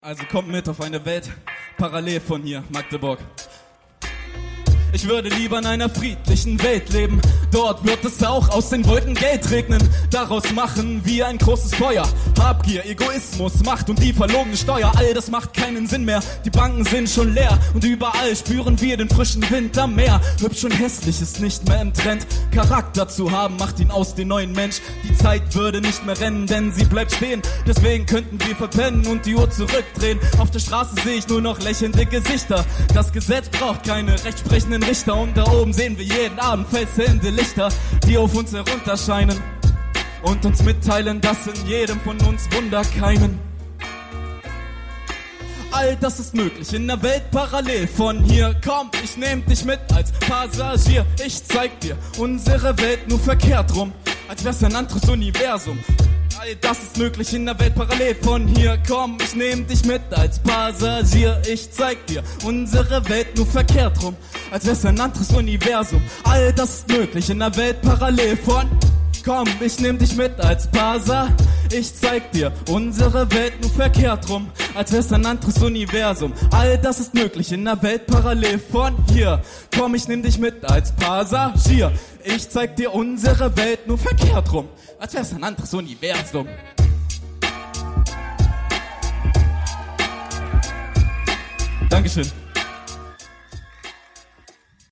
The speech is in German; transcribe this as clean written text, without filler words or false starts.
Also kommt mit auf eine Welt parallel von hier, Magdeburg. Ich würde lieber in einer friedlichen Welt leben. Dort wird es auch aus den Wolken Geld regnen. Daraus machen wir ein großes Feuer. Habgier, Egoismus, Macht und die verlogene Steuer. All das macht keinen Sinn mehr. Die Banken sind schon leer. Und überall spüren wir den frischen Wind am Meer. Hübsch und hässlich ist nicht mehr im Trend. Charakter zu haben macht ihn aus den neuen Mensch. Die Zeit würde nicht mehr rennen, denn sie bleibt stehen. Deswegen könnten wir verpennen und die Uhr zurückdrehen. Auf der Straße sehe ich nur noch lächelnde Gesichter. Das Gesetz braucht keine rechtsprechenden Richter. Und da oben sehen wir jeden Abend felsende Lichter, die auf uns herunterscheinen und uns mitteilen, dass in jedem von uns Wunder keimen. All das ist möglich in der Welt parallel von hier. Komm, ich nehm dich mit als Passagier. Ich zeig dir unsere Welt nur verkehrt rum, als wär's ein anderes Universum. All das ist möglich in der Welt parallel von hier. Komm, ich nehm dich mit als Passagier. Ich zeig dir unsere Welt nur verkehrt rum, als wär's ein anderes Universum. All das ist möglich in der Welt parallel von... Komm, ich nehm dich mit als Passagier. Ich zeig dir unsere Welt nur verkehrt rum, als wär's ein anderes Universum. All das ist möglich in der Welt parallel von hier. Komm, ich nehm dich mit als Passagier. Ich zeig dir unsere Welt nur verkehrt rum, als wär's ein anderes Universum. Dankeschön.